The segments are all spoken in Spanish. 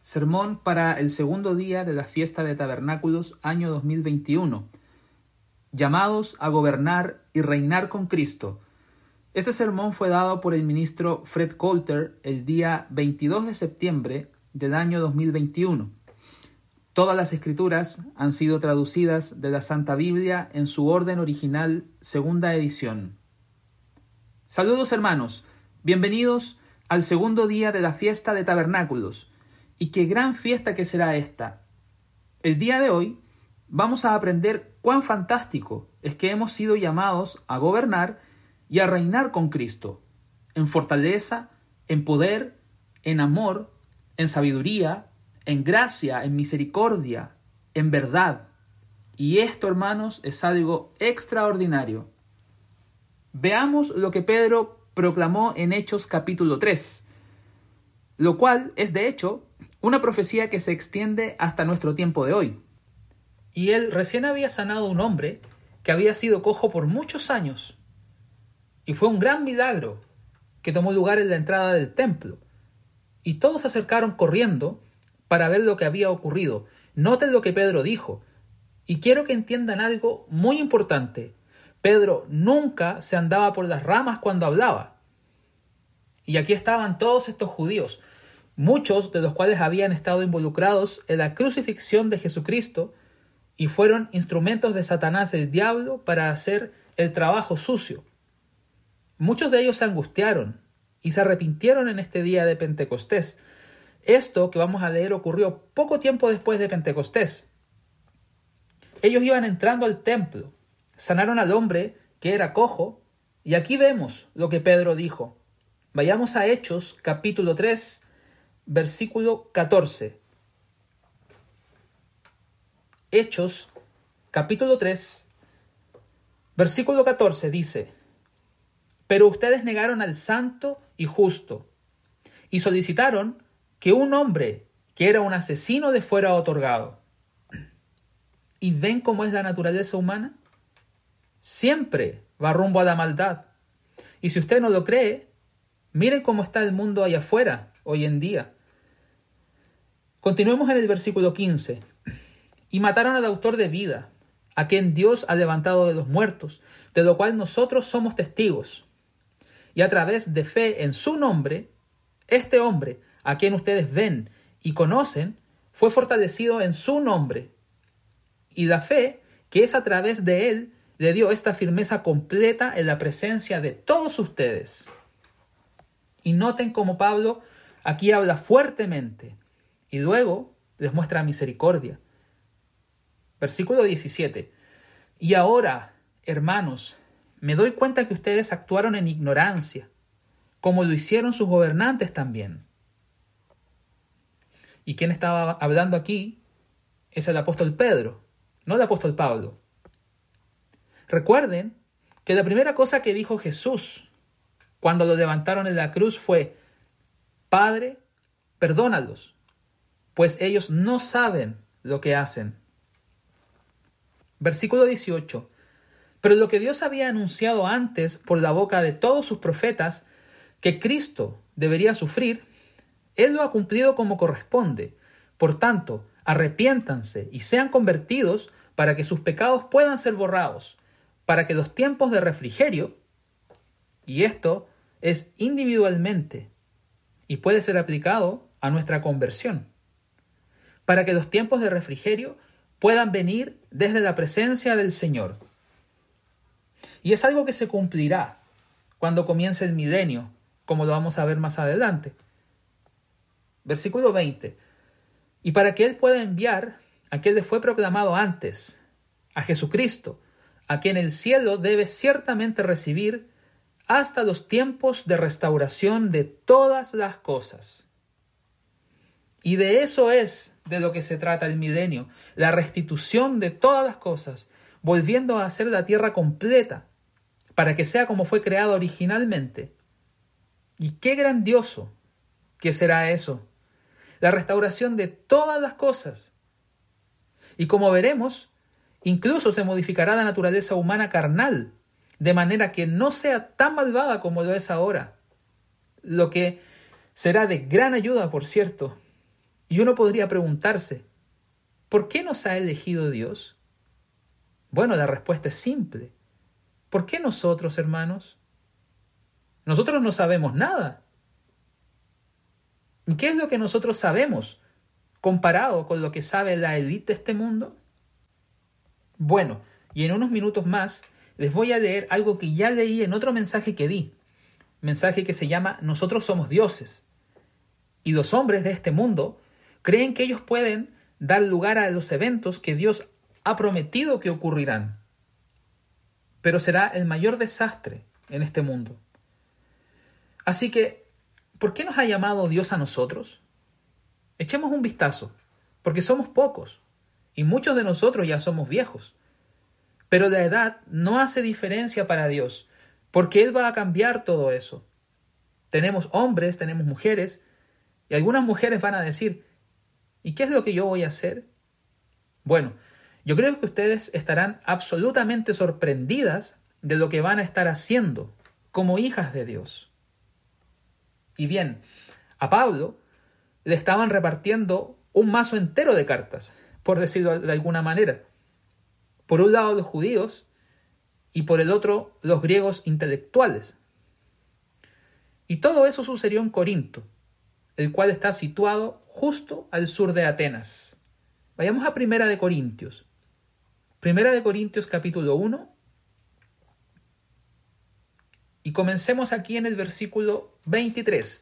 Sermón para el segundo día de la fiesta de Tabernáculos, año 2021. Llamados a gobernar y reinar con Cristo. Este sermón fue dado por el ministro Fred Coulter el día 22 de septiembre del año 2021. Todas las escrituras han sido traducidas de la Santa Biblia en su orden original, segunda edición. Saludos, hermanos, bienvenidos al segundo día de la fiesta de Tabernáculos. Y qué gran fiesta que será esta. El día de hoy vamos a aprender cuán fantástico es que hemos sido llamados a gobernar y a reinar con Cristo, en fortaleza, en poder, en amor, en sabiduría, en gracia, en misericordia, en verdad. Y esto, hermanos, es algo extraordinario. Veamos lo que Pedro proclamó en Hechos capítulo 3, lo cual es de hecho una profecía que se extiende hasta nuestro tiempo de hoy. Y él recién había sanado a un hombre que había sido cojo por muchos años. Y fue un gran milagro que tomó lugar en la entrada del templo. Y todos se acercaron corriendo para ver lo que había ocurrido. Noten lo que Pedro dijo. Y quiero que entiendan algo muy importante. Pedro nunca se andaba por las ramas cuando hablaba. Y aquí estaban todos estos judíos, muchos de los cuales habían estado involucrados en la crucifixión de Jesucristo y fueron instrumentos de Satanás, el diablo, para hacer el trabajo sucio. Muchos de ellos se angustiaron y se arrepintieron en este día de Pentecostés. Esto que vamos a leer ocurrió poco tiempo después de Pentecostés. Ellos iban entrando al templo, sanaron al hombre que era cojo, y aquí vemos lo que Pedro dijo. Vayamos a Hechos capítulo 3, versículo 14. Hechos, capítulo 3, versículo 14 dice: Pero ustedes negaron al santo y justo, y solicitaron que un hombre que era un asesino les fuera otorgado. ¿Y ven cómo es la naturaleza humana? Siempre va rumbo a la maldad. Y si usted no lo cree, miren cómo está el mundo allá afuera hoy en día. Continuemos en el versículo 15. Y mataron al autor de vida, a quien Dios ha levantado de los muertos, de lo cual nosotros somos testigos. Y a través de fe en su nombre, este hombre, a quien ustedes ven y conocen, fue fortalecido en su nombre. Y la fe, que es a través de él, le dio esta firmeza completa en la presencia de todos ustedes. Y noten cómo Pablo aquí habla fuertemente y luego les muestra misericordia. Versículo 17. Y ahora, hermanos, me doy cuenta que ustedes actuaron en ignorancia, como lo hicieron sus gobernantes también. ¿Y quién estaba hablando aquí? Es el apóstol Pedro, no el apóstol Pablo. Recuerden que la primera cosa que dijo Jesús cuando lo levantaron en la cruz fue: Padre, perdónalos, pues ellos no saben lo que hacen. Versículo 18. Pero lo que Dios había anunciado antes por la boca de todos sus profetas, que Cristo debería sufrir, Él lo ha cumplido como corresponde. Por tanto, arrepiéntanse y sean convertidos para que sus pecados puedan ser borrados, para que los tiempos de refrigerio, y esto es individualmente y puede ser aplicado a nuestra conversión, para que los tiempos de refrigerio puedan venir desde la presencia del Señor. Y es algo que se cumplirá cuando comience el milenio, como lo vamos a ver más adelante. Versículo 20. Y para que Él pueda enviar a quien le fue proclamado antes, a Jesucristo, a quien el cielo debe ciertamente recibir hasta los tiempos de restauración de todas las cosas. Y de eso es de lo que se trata el milenio, la restitución de todas las cosas, volviendo a hacer la tierra completa, para que sea como fue creado originalmente. Y qué grandioso que será eso, la restauración de todas las cosas. Y como veremos, incluso se modificará la naturaleza humana carnal, de manera que no sea tan malvada como lo es ahora, lo que será de gran ayuda, por cierto, Y uno podría preguntarse, ¿por qué nos ha elegido Dios? Bueno, la respuesta es simple. ¿Por qué nosotros, hermanos? Nosotros no sabemos nada. ¿Y qué es lo que nosotros sabemos comparado con lo que sabe la élite de este mundo? Bueno, y en unos minutos más les voy a leer algo que ya leí en otro mensaje que di. Mensaje que se llama Nosotros somos dioses. Y los hombres de este mundo creen que ellos pueden dar lugar a los eventos que Dios ha prometido que ocurrirán. Pero será el mayor desastre en este mundo. Así que, ¿por qué nos ha llamado Dios a nosotros? Echemos un vistazo, porque somos pocos, y muchos de nosotros ya somos viejos. Pero la edad no hace diferencia para Dios, porque Él va a cambiar todo eso. Tenemos hombres, tenemos mujeres, y algunas mujeres van a decir, ¿y qué es lo que yo voy a hacer? Bueno, yo creo que ustedes estarán absolutamente sorprendidas de lo que van a estar haciendo como hijas de Dios. Y bien, a Pablo le estaban repartiendo un mazo entero de cartas, por decirlo de alguna manera. Por un lado los judíos y por el otro los griegos intelectuales. Y todo eso sucedió en Corinto, el cual está situado justo al sur de Atenas. Vayamos a Primera de Corintios. Primera de Corintios capítulo 1. Y comencemos aquí en el versículo 23.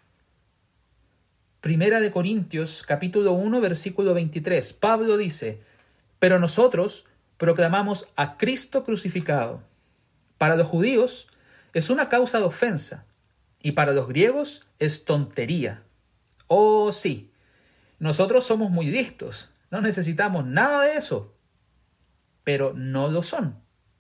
Primera de Corintios capítulo 1 versículo 23. Pablo dice, pero nosotros proclamamos a Cristo crucificado. Para los judíos es una causa de ofensa y para los griegos es tontería. Oh sí, nosotros somos muy listos, no necesitamos nada de eso, pero no lo son.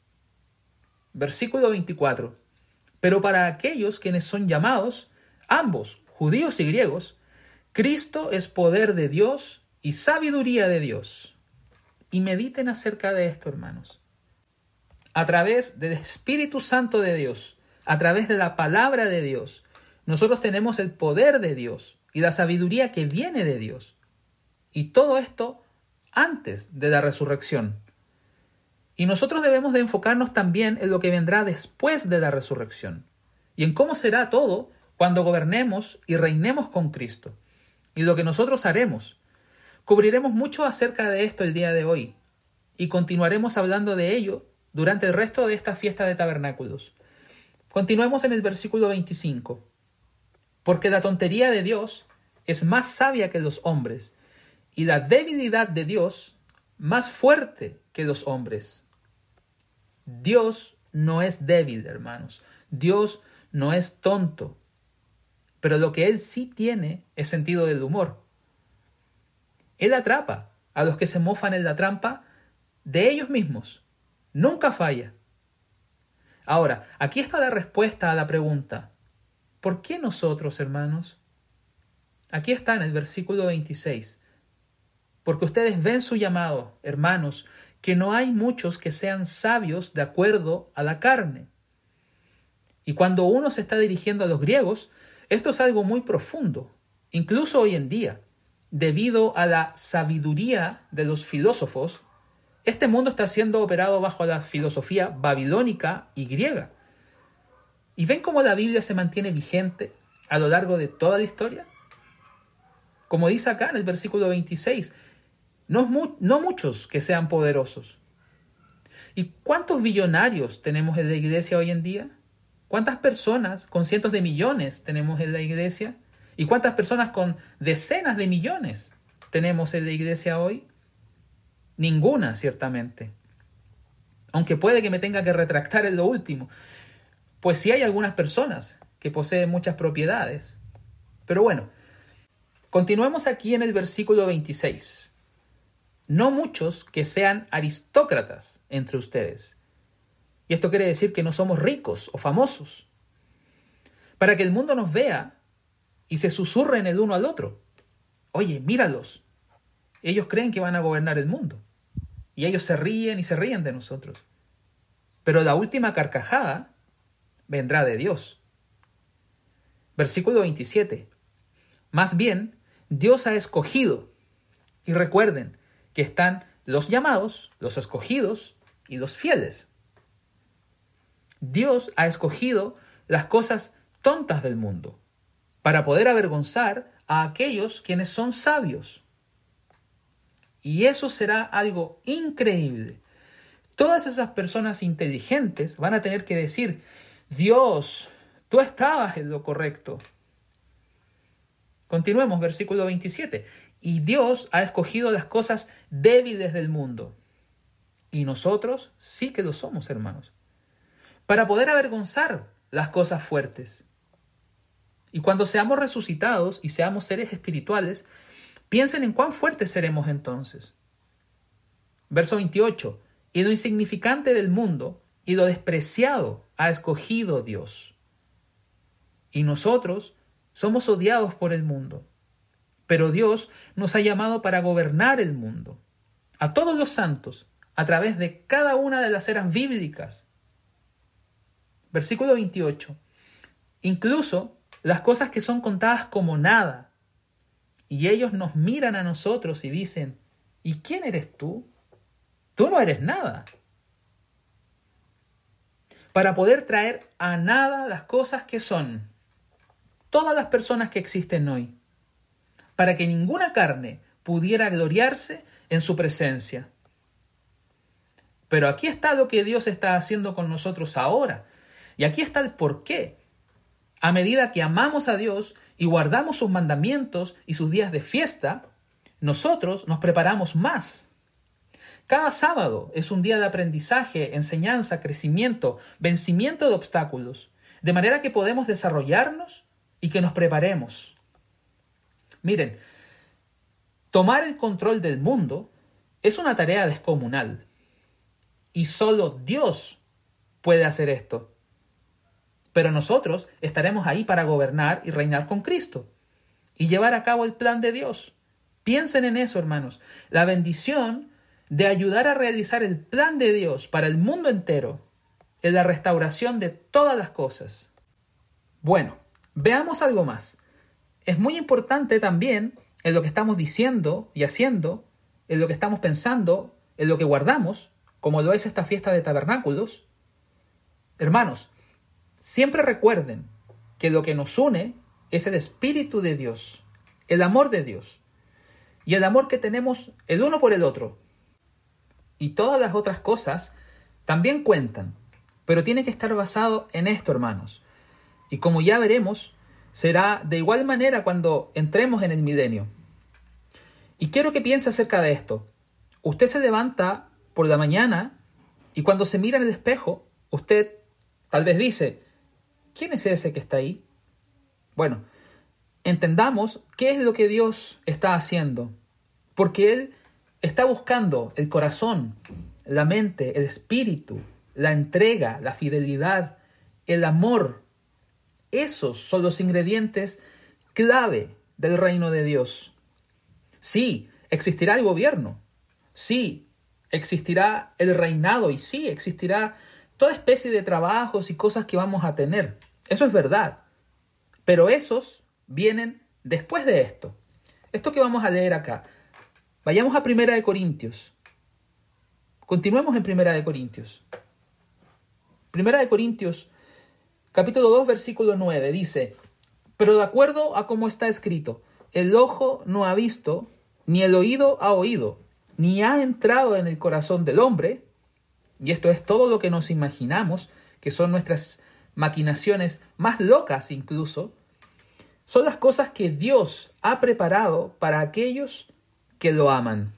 Versículo 24. Pero para aquellos quienes son llamados, ambos, judíos y griegos, Cristo es poder de Dios y sabiduría de Dios. Y mediten acerca de esto, hermanos. A través del Espíritu Santo de Dios, a través de la palabra de Dios, nosotros tenemos el poder de Dios y la sabiduría que viene de Dios. Y todo esto antes de la resurrección. Y nosotros debemos de enfocarnos también en lo que vendrá después de la resurrección. Y en cómo será todo cuando gobernemos y reinemos con Cristo. Y lo que nosotros haremos. Cubriremos mucho acerca de esto el día de hoy. Y continuaremos hablando de ello durante el resto de esta fiesta de tabernáculos. Continuemos en el versículo 25. Porque la tontería de Dios es más sabia que los hombres, y la debilidad de Dios más fuerte que los hombres. Dios no es débil, hermanos. Dios no es tonto. Pero lo que Él sí tiene es sentido del humor. Él atrapa a los que se mofan en la trampa de ellos mismos. Nunca falla. Ahora, aquí está la respuesta a la pregunta. ¿Por qué nosotros, hermanos? Aquí está en el versículo 26. Porque ustedes ven su llamado, hermanos, que no hay muchos que sean sabios de acuerdo a la carne. Y cuando uno se está dirigiendo a los griegos, esto es algo muy profundo, incluso hoy en día. Debido a la sabiduría de los filósofos, este mundo está siendo operado bajo la filosofía babilónica y griega. ¿Y ven cómo la Biblia se mantiene vigente a lo largo de toda la historia? Como dice acá en el versículo 26, no muchos que sean poderosos. ¿Y cuántos billonarios tenemos en la iglesia hoy en día? ¿Cuántas personas con cientos de millones tenemos en la iglesia? ¿Y cuántas personas con decenas de millones tenemos en la iglesia hoy? Ninguna, ciertamente. Aunque puede que me tenga que retractar en lo último. Pues sí hay algunas personas que poseen muchas propiedades. Pero bueno, continuemos aquí en el versículo 26. No muchos que sean aristócratas entre ustedes. Y esto quiere decir que no somos ricos o famosos. Para que el mundo nos vea y se susurren el uno al otro. Oye, míralos. Ellos creen que van a gobernar el mundo. Y ellos se ríen y se ríen de nosotros. Pero la última carcajada vendrá de Dios. Versículo 27. Más bien, Dios ha escogido. Y recuerden que están los llamados, los escogidos y los fieles. Dios ha escogido las cosas tontas del mundo para poder avergonzar a aquellos quienes son sabios. Y eso será algo increíble. Todas esas personas inteligentes van a tener que decir: Dios, tú estabas en lo correcto. Continuemos, versículo 27. Y Dios ha escogido las cosas débiles del mundo. Y nosotros sí que lo somos, hermanos, para poder avergonzar las cosas fuertes. Y cuando seamos resucitados y seamos seres espirituales, piensen en cuán fuertes seremos entonces. Verso 28. Y lo insignificante del mundo y lo despreciado ha escogido Dios. Y nosotros somos odiados por el mundo. Pero Dios nos ha llamado para gobernar el mundo, a todos los santos, a través de cada una de las eras bíblicas. Versículo 28. Incluso las cosas que son contadas como nada. Y ellos nos miran a nosotros y dicen: ¿y quién eres tú? Tú no eres nada. Para poder traer a nada las cosas que son, todas las personas que existen hoy, para que ninguna carne pudiera gloriarse en su presencia. Pero aquí está lo que Dios está haciendo con nosotros ahora. Y aquí está el porqué. A medida que amamos a Dios y guardamos sus mandamientos y sus días de fiesta, nosotros nos preparamos más. Cada sábado es un día de aprendizaje, enseñanza, crecimiento, vencimiento de obstáculos, de manera que podemos desarrollarnos y que nos preparemos. Miren, tomar el control del mundo es una tarea descomunal. Y solo Dios puede hacer esto. Pero nosotros estaremos ahí para gobernar y reinar con Cristo y llevar a cabo el plan de Dios. Piensen en eso, hermanos. La bendición de ayudar a realizar el plan de Dios para el mundo entero es la restauración de todas las cosas. Bueno, veamos algo más. Es muy importante también en lo que estamos diciendo y haciendo, en lo que estamos pensando, en lo que guardamos, como lo es esta fiesta de tabernáculos. Hermanos, siempre recuerden que lo que nos une es el Espíritu de Dios, el amor de Dios y el amor que tenemos el uno por el otro. Y todas las otras cosas también cuentan, pero tiene que estar basado en esto, hermanos. Y como ya veremos, será de igual manera cuando entremos en el milenio. Y quiero que piense acerca de esto. Usted se levanta por la mañana y cuando se mira en el espejo, usted tal vez dice: ¿quién es ese que está ahí? Bueno, entendamos qué es lo que Dios está haciendo, porque Él está buscando el corazón, la mente, el espíritu, la entrega, la fidelidad, el amor. Esos son los ingredientes clave del reino de Dios. Sí, existirá el gobierno. Sí, existirá el reinado. Y sí, existirá toda especie de trabajos y cosas que vamos a tener. Eso es verdad. Pero esos vienen después de esto. Esto que vamos a leer acá. Vayamos a 1 Corintios. Continuemos en 1 Corintios. 1 Corintios, capítulo 2, versículo 9, dice: pero de acuerdo a cómo está escrito, el ojo no ha visto, ni el oído ha oído, ni ha entrado en el corazón del hombre, y esto es todo lo que nos imaginamos, que son nuestras maquinaciones más locas incluso, son las cosas que Dios ha preparado para aquellos que lo aman.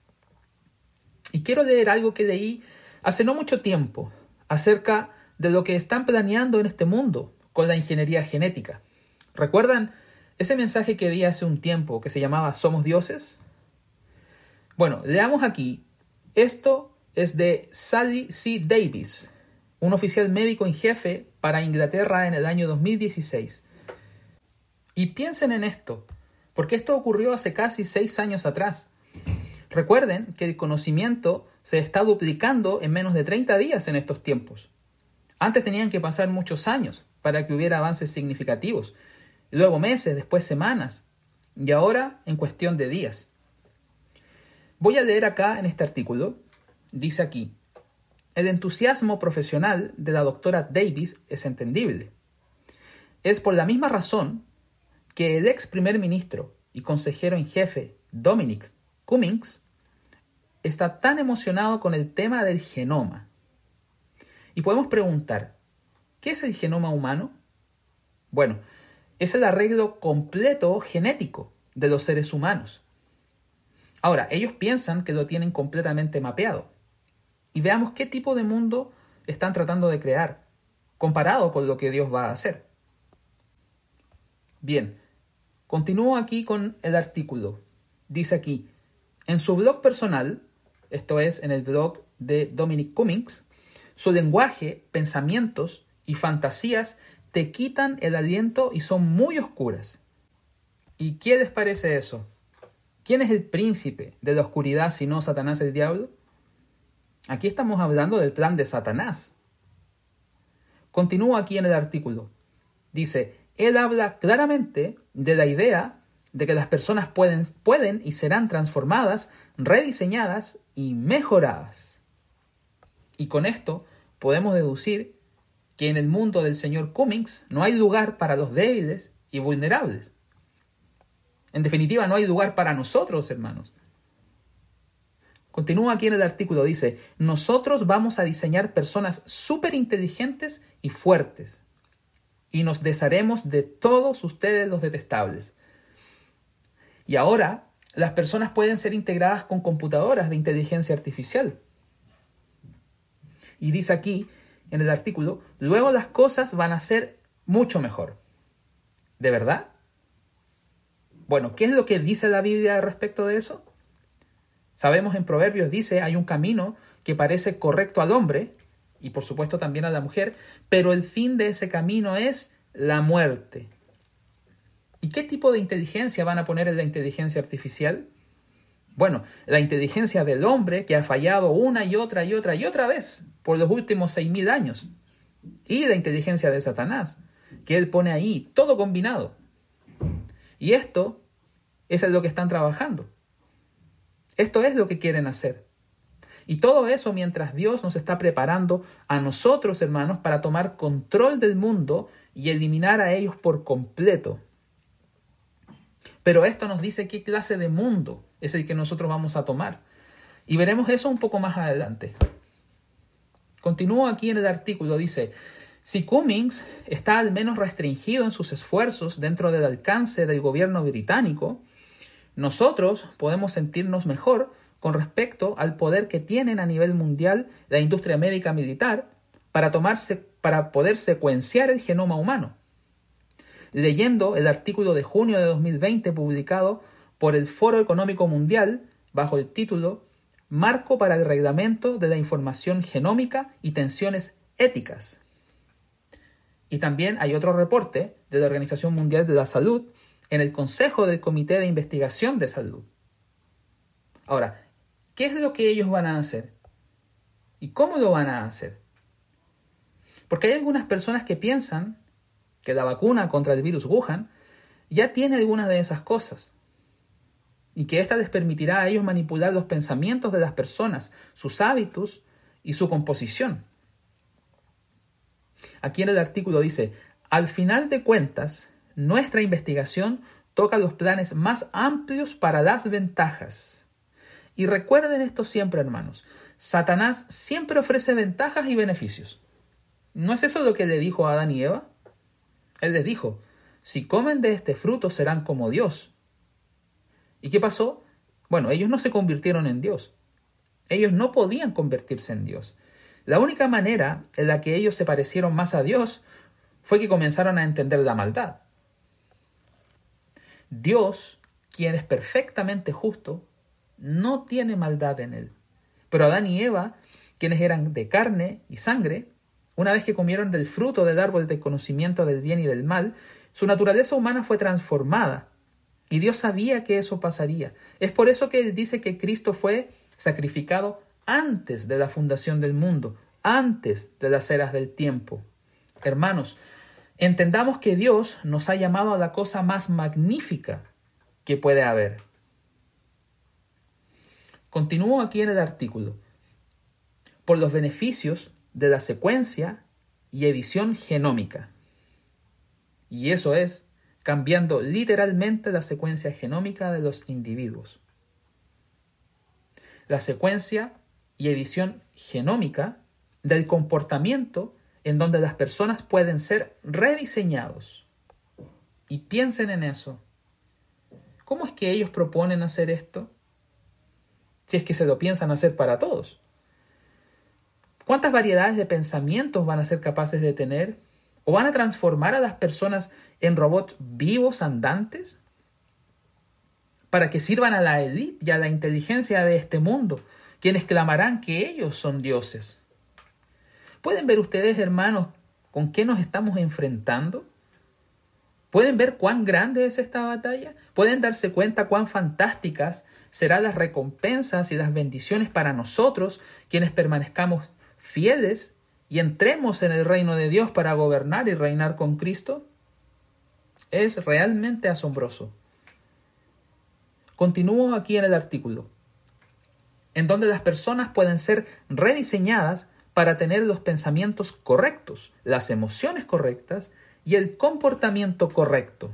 Y quiero leer algo que leí hace no mucho tiempo acerca de lo que están planeando en este mundo con la ingeniería genética. ¿Recuerdan ese mensaje que di hace un tiempo que se llamaba ¿Somos dioses? Bueno, leamos aquí. Esto es de Sally C. Davis, un oficial médico en jefe para Inglaterra en el año 2016. Y piensen en esto, porque esto ocurrió hace casi 6 años atrás. Recuerden que el conocimiento se está duplicando en menos de 30 días en estos tiempos. Antes tenían que pasar muchos años para que hubiera avances significativos. Luego meses, después semanas. y ahora en cuestión de días. Voy a leer acá en este artículo, dice aquí: el entusiasmo profesional de la doctora Davis es entendible. Es por la misma razón que el ex primer ministro y consejero en jefe Dominic Cummings está tan emocionado con el tema del genoma. Y podemos preguntar, ¿qué es el genoma humano? Bueno, es el arreglo completo genético de los seres humanos. Ahora, ellos piensan que lo tienen completamente mapeado. Y veamos qué tipo de mundo están tratando de crear, comparado con lo que Dios va a hacer. Bien, continúo aquí con el artículo. Dice aquí: en su blog personal, esto es, en el blog de Dominic Cummings, su lenguaje, pensamientos y fantasías te quitan el aliento y son muy oscuras. ¿Y qué les parece eso? ¿Quién es el príncipe de la oscuridad sino Satanás el diablo? Aquí estamos hablando del plan de Satanás. Continúo aquí en el artículo. Dice: él habla claramente de la idea de que las personas pueden y serán transformadas, rediseñadas y mejoradas. Y con esto podemos deducir que en el mundo del señor Cummings no hay lugar para los débiles y vulnerables. En definitiva, no hay lugar para nosotros, hermanos. Continúa aquí en el artículo, dice: nosotros vamos a diseñar personas súper inteligentes y fuertes, y nos desharemos de todos ustedes los detestables. Y ahora, las personas pueden ser integradas con computadoras de inteligencia artificial. Y dice aquí, en el artículo, luego las cosas van a ser mucho mejor. ¿De verdad? Bueno, ¿qué es lo que dice la Biblia respecto de eso? Sabemos, en Proverbios dice: hay un camino que parece correcto al hombre, y por supuesto también a la mujer, pero el fin de ese camino es la muerte. ¿Y qué tipo de inteligencia van a poner en la inteligencia artificial? Bueno, la inteligencia del hombre, que ha fallado una y otra vez por los últimos 6.000 años. Y la inteligencia de Satanás, que él pone ahí todo combinado. Y esto es en lo que están trabajando. Esto es lo que quieren hacer. Y todo eso mientras Dios nos está preparando a nosotros, hermanos, para tomar control del mundo y eliminar a ellos por completo. Pero esto nos dice qué clase de mundo es el que nosotros vamos a tomar. Y veremos eso un poco más adelante. Continúo aquí en el artículo, dice: si Cummings está al menos restringido en sus esfuerzos dentro del alcance del gobierno británico, nosotros podemos sentirnos mejor con respecto al poder que tienen a nivel mundial la industria médica militar para poder secuenciar el genoma humano. Leyendo el artículo de junio de 2020 publicado por el Foro Económico Mundial bajo el título Marco para el Reglamento de la Información Genómica y Tensiones Éticas. Y también hay otro reporte de la Organización Mundial de la Salud en el Consejo del Comité de Investigación de Salud. Ahora, ¿qué es lo que ellos van a hacer? ¿Y cómo lo van a hacer? Porque hay algunas personas que piensan que la vacuna contra el virus Wuhan ya tiene algunas de esas cosas y que ésta les permitirá a ellos manipular los pensamientos de las personas, sus hábitos y su composición. Aquí en el artículo dice: al final de cuentas, nuestra investigación toca los planes más amplios para las ventajas. Y recuerden esto siempre, hermanos: Satanás siempre ofrece ventajas y beneficios. ¿No es eso lo que le dijo a Adán y Eva? Él les dijo: si comen de este fruto serán como Dios. ¿Y qué pasó? Bueno, ellos no se convirtieron en Dios. Ellos no podían convertirse en Dios. La única manera en la que ellos se parecieron más a Dios fue que comenzaron a entender la maldad. Dios, quien es perfectamente justo, no tiene maldad en él. Pero Adán y Eva, quienes eran de carne y sangre, una vez que comieron del fruto del árbol del conocimiento del bien y del mal, su naturaleza humana fue transformada. Y Dios sabía que eso pasaría. Es por eso que Él dice que Cristo fue sacrificado antes de la fundación del mundo, antes de las eras del tiempo. Hermanos, entendamos que Dios nos ha llamado a la cosa más magnífica que puede haber. Continúo aquí en el artículo. Por los beneficios de la secuencia y edición genómica. Y eso es cambiando literalmente la secuencia genómica de los individuos. La secuencia y edición genómica del comportamiento en donde las personas pueden ser rediseñados. Y piensen en eso. ¿Cómo es que ellos proponen hacer esto? Si es que se lo piensan hacer para todos. ¿Cuántas variedades de pensamientos van a ser capaces de tener? ¿O van a transformar a las personas en robots vivos andantes? Para que sirvan a la élite y a la inteligencia de este mundo, quienes clamarán que ellos son dioses. ¿Pueden ver ustedes, hermanos, con qué nos estamos enfrentando? ¿Pueden ver cuán grande es esta batalla? ¿Pueden darse cuenta cuán fantásticas serán las recompensas y las bendiciones para nosotros, quienes permanezcamos fieles y entremos en el reino de Dios para gobernar y reinar con Cristo? Es realmente asombroso. Continúo aquí en el artículo, en donde las personas pueden ser rediseñadas para tener los pensamientos correctos, las emociones correctas y el comportamiento correcto.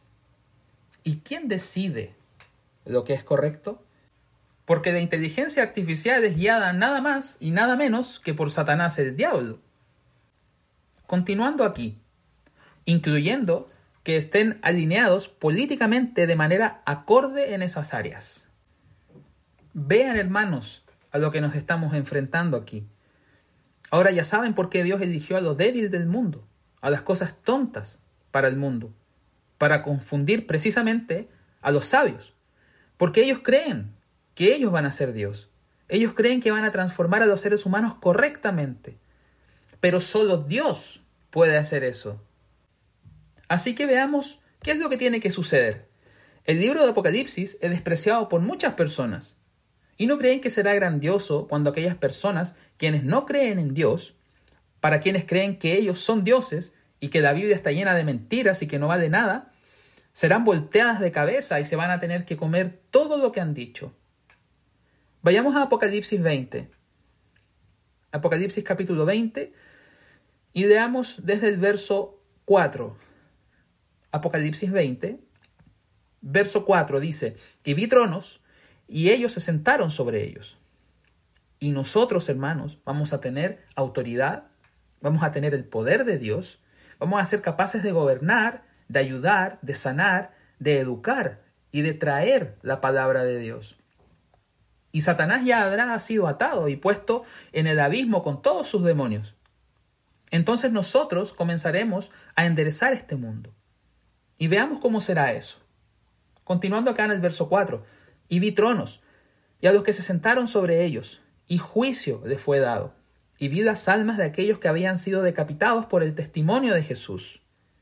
¿Y quién decide lo que es correcto? Porque la inteligencia artificial es guiada nada más y nada menos que por Satanás el diablo. Continuando aquí, incluyendo que estén alineados políticamente de manera acorde en esas áreas. Vean, hermanos, a lo que nos estamos enfrentando aquí. Ahora ya saben por qué Dios eligió a lo débil del mundo, a las cosas tontas para el mundo, para confundir precisamente a los sabios, porque ellos creen que ellos van a ser Dios. Ellos creen que van a transformar a los seres humanos correctamente, pero solo Dios puede hacer eso. Así que veamos qué es lo que tiene que suceder. El libro de Apocalipsis es despreciado por muchas personas. ¿Y no creen que será grandioso cuando aquellas personas, quienes no creen en Dios, para quienes creen que ellos son dioses y que la Biblia está llena de mentiras y que no vale nada, serán volteadas de cabeza y se van a tener que comer todo lo que han dicho? Vayamos a Apocalipsis 20. Apocalipsis capítulo 20 y leamos desde el verso 4. Apocalipsis 20, verso 4 dice: y vi tronos, y ellos se sentaron sobre ellos. Y nosotros, hermanos, vamos a tener autoridad, vamos a tener el poder de Dios, vamos a ser capaces de gobernar, de ayudar, de sanar, de educar y de traer la palabra de Dios. Y Satanás ya habrá sido atado y puesto en el abismo con todos sus demonios. Entonces nosotros comenzaremos a enderezar este mundo. Y veamos cómo será eso. Continuando acá en el verso 4. Y vi tronos, y a los que se sentaron sobre ellos, y juicio les fue dado. Y vi las almas de aquellos que habían sido decapitados por el testimonio de Jesús.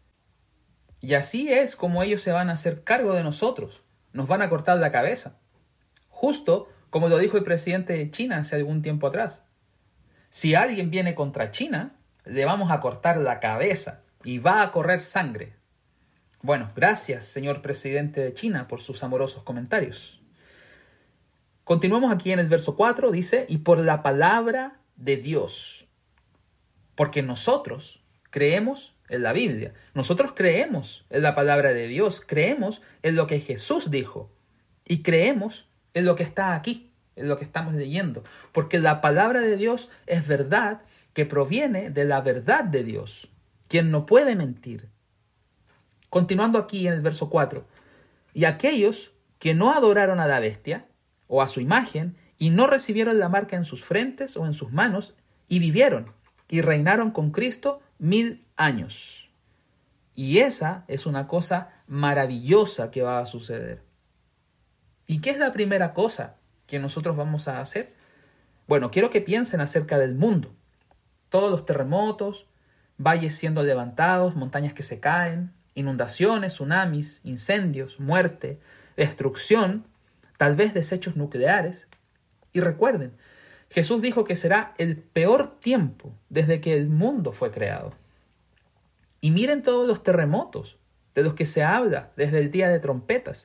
Y así es como ellos se van a hacer cargo de nosotros. Nos van a cortar la cabeza. Justo como lo dijo el presidente de China hace algún tiempo atrás. Si alguien viene contra China, le vamos a cortar la cabeza y va a correr sangre. Bueno, gracias, señor presidente de China, por sus amorosos comentarios. Continuamos aquí en el verso 4, dice: y por la palabra de Dios. Porque nosotros creemos en la Biblia. Nosotros creemos en la palabra de Dios. Creemos en lo que Jesús dijo. Y creemos en lo que está aquí, en lo que estamos leyendo. Porque la palabra de Dios es verdad que proviene de la verdad de Dios, quien no puede mentir. Continuando aquí en el verso 4. Y aquellos que no adoraron a la bestia o a su imagen y no recibieron la marca en sus frentes o en sus manos y vivieron y reinaron con Cristo 1000 años. Y esa es una cosa maravillosa que va a suceder. ¿Y qué es la primera cosa que nosotros vamos a hacer? Bueno, quiero que piensen acerca del mundo. Todos los terremotos, valles siendo levantados, montañas que se caen, inundaciones, tsunamis, incendios, muerte, destrucción, tal vez desechos nucleares. Y recuerden, Jesús dijo que será el peor tiempo desde que el mundo fue creado. Y miren todos los terremotos de los que se habla desde el día de trompetas.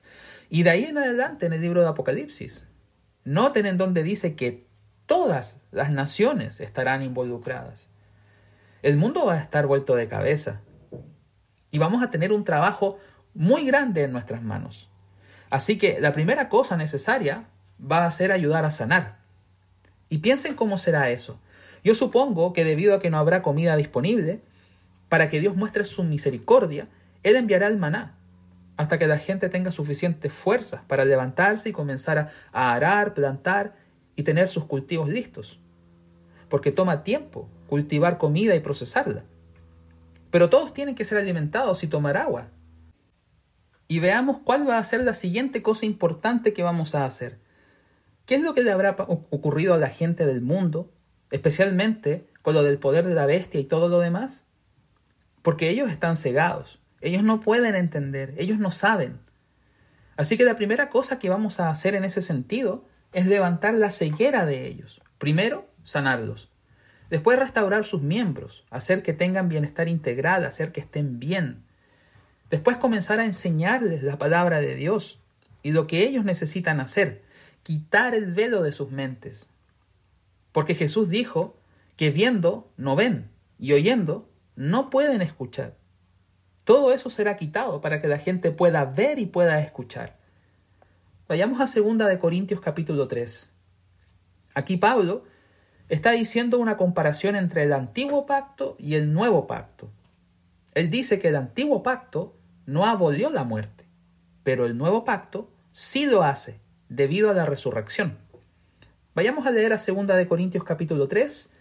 Y de ahí en adelante en el libro de Apocalipsis, noten en donde dice que todas las naciones estarán involucradas. El mundo va a estar vuelto de cabeza y vamos a tener un trabajo muy grande en nuestras manos. Así que la primera cosa necesaria va a ser ayudar a sanar. Y piensen cómo será eso. Yo supongo que debido a que no habrá comida disponible, para que Dios muestre su misericordia, Él enviará el maná, hasta que la gente tenga suficientes fuerzas para levantarse y comenzar a arar, plantar y tener sus cultivos listos. Porque toma tiempo cultivar comida y procesarla. Pero todos tienen que ser alimentados y tomar agua. Y veamos cuál va a ser la siguiente cosa importante que vamos a hacer. ¿Qué es lo que le habrá ocurrido a la gente del mundo, especialmente con lo del poder de la bestia y todo lo demás? Porque ellos están cegados, ellos no pueden entender, ellos no saben. Así que la primera cosa que vamos a hacer en ese sentido es levantar la ceguera de ellos. Primero, sanarlos. Después, restaurar sus miembros, hacer que tengan bienestar integral, hacer que estén bien. Después, comenzar a enseñarles la palabra de Dios y lo que ellos necesitan hacer, quitar el velo de sus mentes. Porque Jesús dijo que viendo no ven y oyendo no pueden escuchar. Todo eso será quitado para que la gente pueda ver y pueda escuchar. Vayamos a 2 Corintios capítulo 3. Aquí Pablo está diciendo una comparación entre el antiguo pacto y el nuevo pacto. Él dice que el antiguo pacto no abolió la muerte, pero el nuevo pacto sí lo hace debido a la resurrección. Vayamos a leer a 2 Corintios capítulo 3,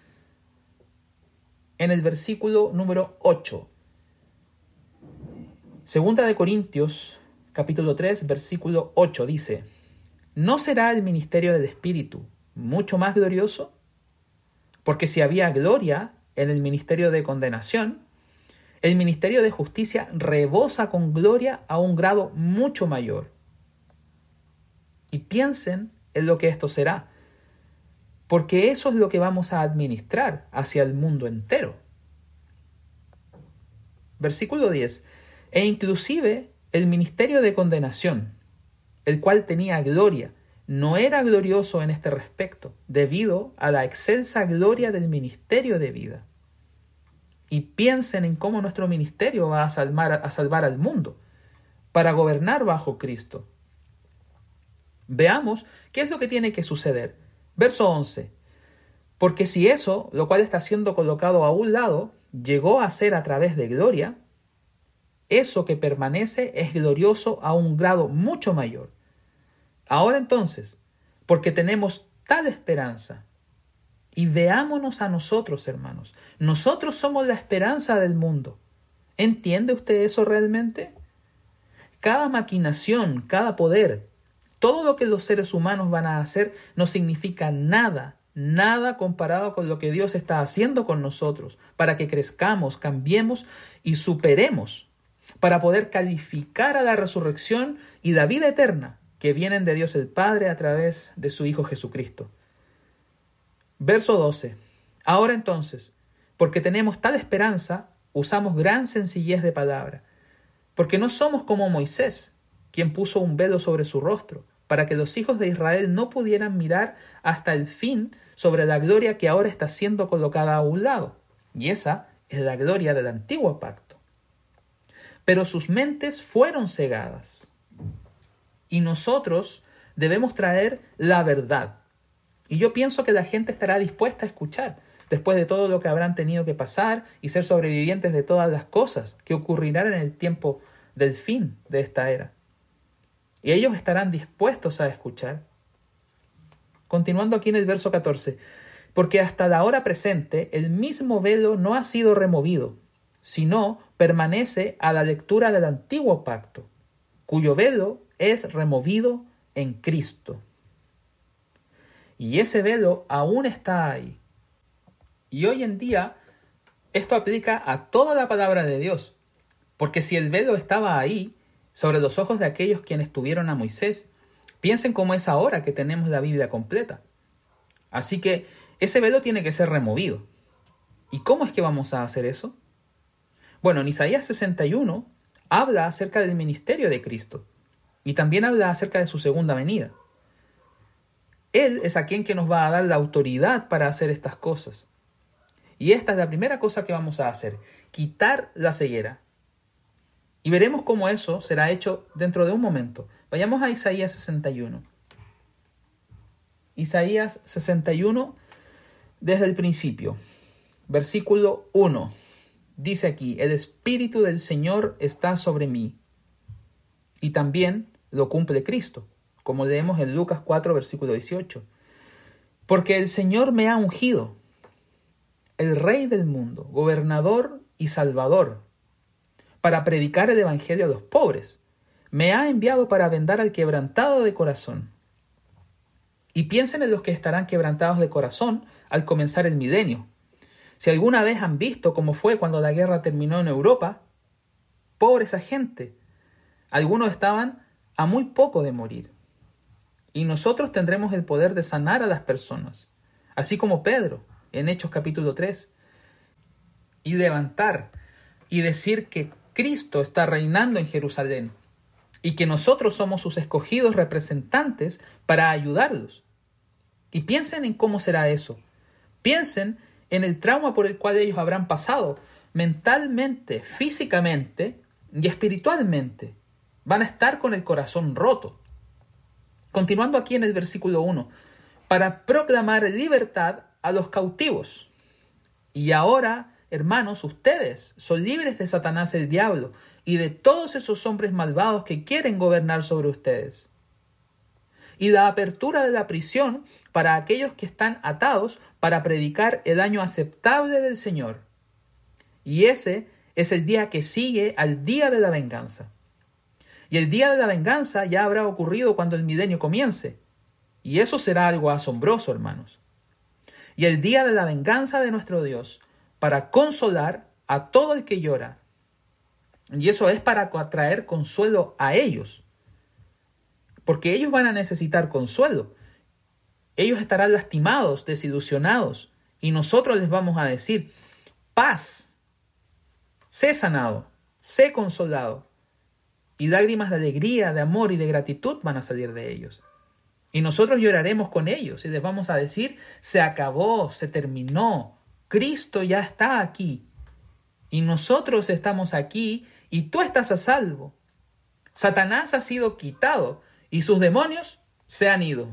en el versículo número 8. 2 Corintios capítulo 3, versículo 8 dice: ¿no será el ministerio del Espíritu mucho más glorioso? Porque si había gloria en el ministerio de condenación, el ministerio de justicia rebosa con gloria a un grado mucho mayor. Y piensen en lo que esto será, porque eso es lo que vamos a administrar hacia el mundo entero. Versículo 10. E inclusive el ministerio de condenación, el cual tenía gloria, no era glorioso en este respecto, debido a la excelsa gloria del ministerio de vida. Y piensen en cómo nuestro ministerio va a salvar al mundo, para gobernar bajo Cristo. Veamos qué es lo que tiene que suceder. Verso 11. Porque si eso, lo cual está siendo colocado a un lado, llegó a ser a través de gloria, eso que permanece es glorioso a un grado mucho mayor. Ahora entonces, porque tenemos tal esperanza, y veámonos a nosotros, hermanos. Nosotros somos la esperanza del mundo. ¿Entiende usted eso realmente? Cada maquinación, cada poder, todo lo que los seres humanos van a hacer no significa nada comparado con lo que Dios está haciendo con nosotros, para que crezcamos, cambiemos y superemos, para poder calificar a la resurrección y la vida eterna que vienen de Dios el Padre a través de su Hijo Jesucristo. Verso 12. Ahora entonces, porque tenemos tal esperanza, usamos gran sencillez de palabra, porque no somos como Moisés, quien puso un velo sobre su rostro, para que los hijos de Israel no pudieran mirar hasta el fin sobre la gloria que ahora está siendo colocada a un lado. Y esa es la gloria del antiguo pacto. Pero sus mentes fueron cegadas. Y nosotros debemos traer la verdad. Y yo pienso que la gente estará dispuesta a escuchar, después de todo lo que habrán tenido que pasar y ser sobrevivientes de todas las cosas que ocurrirán en el tiempo del fin de esta era. Y ellos estarán dispuestos a escuchar. Continuando aquí en el verso 14. Porque hasta la hora presente el mismo velo no ha sido removido, sino permanece a la lectura del antiguo pacto, cuyo velo es removido en Cristo. Y ese velo aún está ahí. Y hoy en día esto aplica a toda la palabra de Dios. Porque si el velo estaba ahí, sobre los ojos de aquellos quienes tuvieron a Moisés, piensen cómo es ahora que tenemos la Biblia completa. Así que ese velo tiene que ser removido. ¿Y cómo es que vamos a hacer eso? Bueno, en Isaías 61 habla acerca del ministerio de Cristo. Y también habla acerca de su segunda venida. Él es a quien que nos va a dar la autoridad para hacer estas cosas. Y esta es la primera cosa que vamos a hacer, quitar la ceguera. Y veremos cómo eso será hecho dentro de un momento. Vayamos a Isaías 61. Isaías 61 desde el principio. Versículo 1. Dice aquí, el Espíritu del Señor está sobre mí. Y también lo cumple Cristo, como leemos en Lucas 4, versículo 18. Porque el Señor me ha ungido, el Rey del mundo, gobernador y salvador, para predicar el evangelio a los pobres. Me ha enviado para vendar al quebrantado de corazón. Y piensen en los que estarán quebrantados de corazón al comenzar el milenio. Si alguna vez han visto cómo fue cuando la guerra terminó en Europa, pobre esa gente. Algunos estaban a muy poco de morir. Y nosotros tendremos el poder de sanar a las personas, así como Pedro en Hechos capítulo 3, y levantar y decir que Cristo está reinando en Jerusalén y que nosotros somos sus escogidos representantes para ayudarlos. Y piensen en cómo será eso. Piensen en el trauma por el cual ellos habrán pasado mentalmente, físicamente y espiritualmente. Van a estar con el corazón roto. Continuando aquí en el versículo 1, para proclamar libertad a los cautivos. Y ahora, hermanos, ustedes son libres de Satanás el diablo y de todos esos hombres malvados que quieren gobernar sobre ustedes. Y la apertura de la prisión para aquellos que están atados para predicar el año aceptable del Señor. Y ese es el día que sigue al día de la venganza. Y el día de la venganza ya habrá ocurrido cuando el milenio comience. Y eso será algo asombroso, hermanos. Y el día de la venganza de nuestro Dios, para consolar a todo el que llora. Y eso es para traer consuelo a ellos. Porque ellos van a necesitar consuelo. Ellos estarán lastimados, desilusionados. Y nosotros les vamos a decir, paz, sé sanado, sé consolado. Y lágrimas de alegría, de amor y de gratitud van a salir de ellos. Y nosotros lloraremos con ellos y les vamos a decir, se acabó, se terminó, Cristo ya está aquí. Y nosotros estamos aquí y tú estás a salvo. Satanás ha sido quitado y sus demonios se han ido.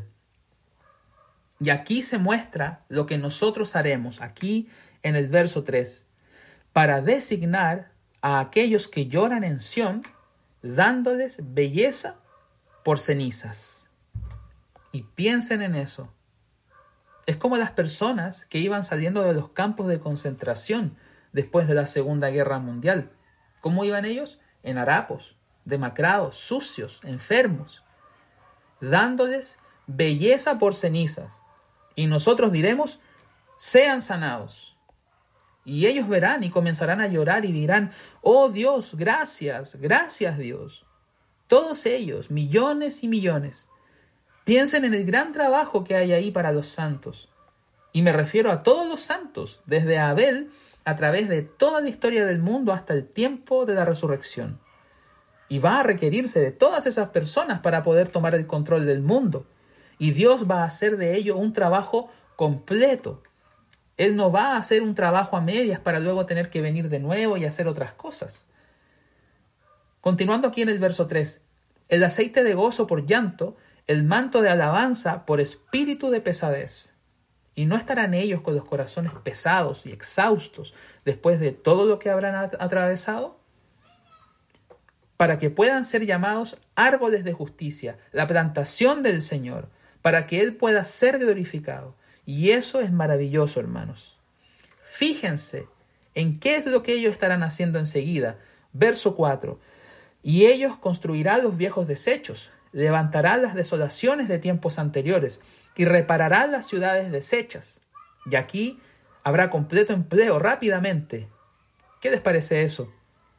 Y aquí se muestra lo que nosotros haremos, aquí en el verso 3, para designar a aquellos que lloran en Sión, dándoles belleza por cenizas. Y piensen en eso. Es como las personas que iban saliendo de los campos de concentración después de la Segunda Guerra Mundial. ¿Cómo iban ellos? En harapos, demacrados, sucios, enfermos, dándoles belleza por cenizas. Y nosotros diremos, sean sanados. Y ellos verán y comenzarán a llorar y dirán, oh Dios, gracias, gracias Dios. Todos ellos, millones y millones. Piensen en el gran trabajo que hay ahí para los santos. Y me refiero a todos los santos, desde Abel, a través de toda la historia del mundo hasta el tiempo de la resurrección. Y va a requerirse de todas esas personas para poder tomar el control del mundo. Y Dios va a hacer de ello un trabajo completo. Él no va a hacer un trabajo a medias para luego tener que venir de nuevo y hacer otras cosas. Continuando aquí en el verso 3. El aceite de gozo por llanto, el manto de alabanza por espíritu de pesadez. Y no estarán ellos con los corazones pesados y exhaustos después de todo lo que habrán atravesado, para que puedan ser llamados árboles de justicia, la plantación del Señor, para que Él pueda ser glorificado. Y eso es maravilloso, hermanos. Fíjense en qué es lo que ellos estarán haciendo enseguida. Verso 4. Y ellos construirán los viejos desechos, levantarán las desolaciones de tiempos anteriores y repararán las ciudades deshechas. Y aquí habrá completo empleo rápidamente. ¿Qué les parece eso?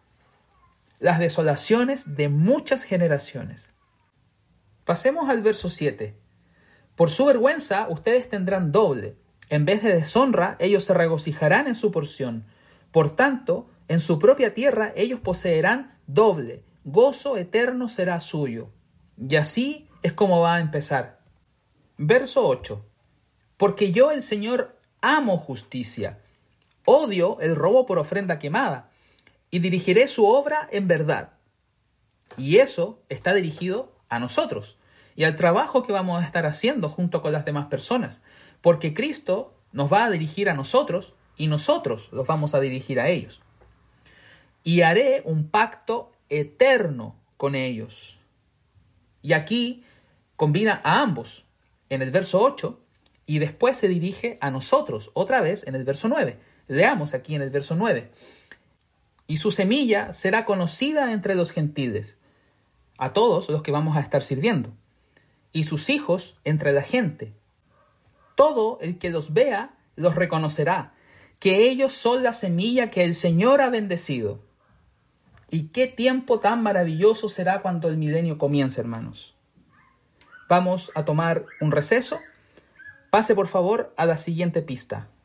Las desolaciones de muchas generaciones. Pasemos al verso 7. Por su vergüenza ustedes tendrán doble. En vez de deshonra, ellos se regocijarán en su porción. Por tanto, en su propia tierra ellos poseerán doble. Gozo eterno será suyo. Y así es como va a empezar. Verso 8. Porque yo, el Señor, amo justicia, odio el robo por ofrenda quemada, y dirigiré su obra en verdad. Y eso está dirigido a nosotros y al trabajo que vamos a estar haciendo junto con las demás personas, porque Cristo nos va a dirigir a nosotros y nosotros los vamos a dirigir a ellos. Y haré un pacto eterno con ellos. Y aquí combina a ambos en el verso 8 y después se dirige a nosotros otra vez en el verso 9. Leamos aquí en el verso 9. Y su semilla será conocida entre los gentiles, a todos los que vamos a estar sirviendo, y sus hijos entre la gente. Todo el que los vea los reconocerá, que ellos son la semilla que el Señor ha bendecido. Y qué tiempo tan maravilloso será cuando el milenio comience, hermanos. Vamos a tomar un receso. Pase por favor a la siguiente pista.